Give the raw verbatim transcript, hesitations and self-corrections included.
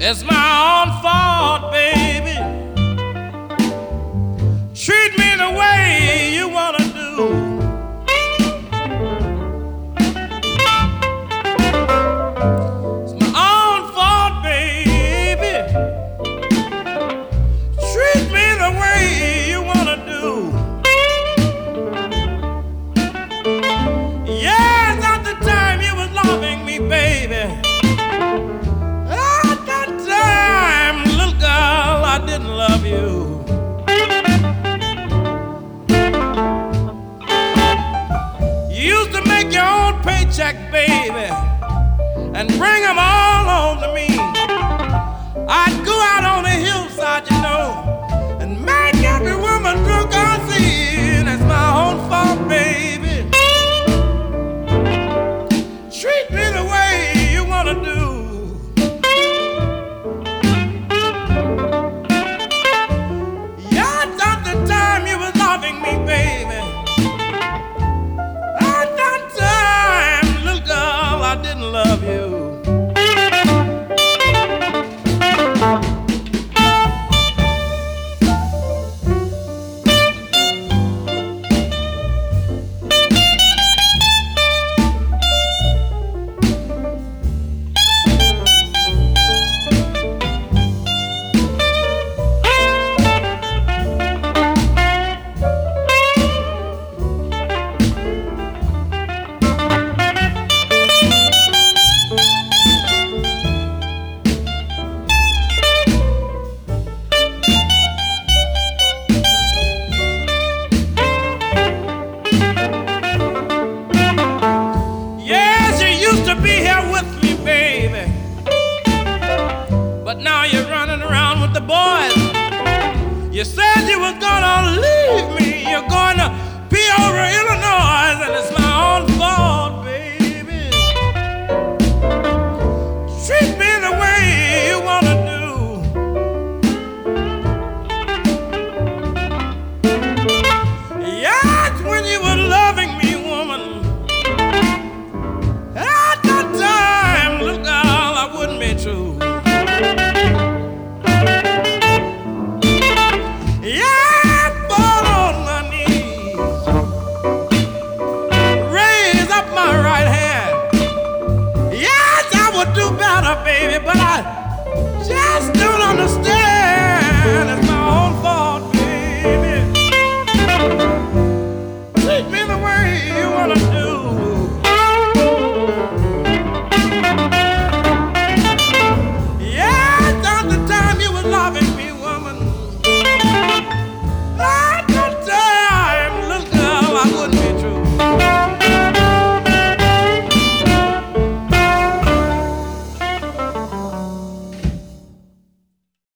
It's my own fault, baby. Treat me the way you wanna do. It's my own fault, baby. Treat me the way you wanna do. Yes, at the time you was loving me, baby. At that time, little girl, I didn't love you. You used to make your own paycheck, baby, and bring them all home to me. I'd go out on the hillside, you know, and make every woman drunk I see. That's my own fault, baby. Treat me the way you wanna do. Yes, at the time you was loving me, baby. At that time, little girl, I didn't love you. To be here with me, baby, but now you're running around with the boys. You said you was gonna leave me, you're gonna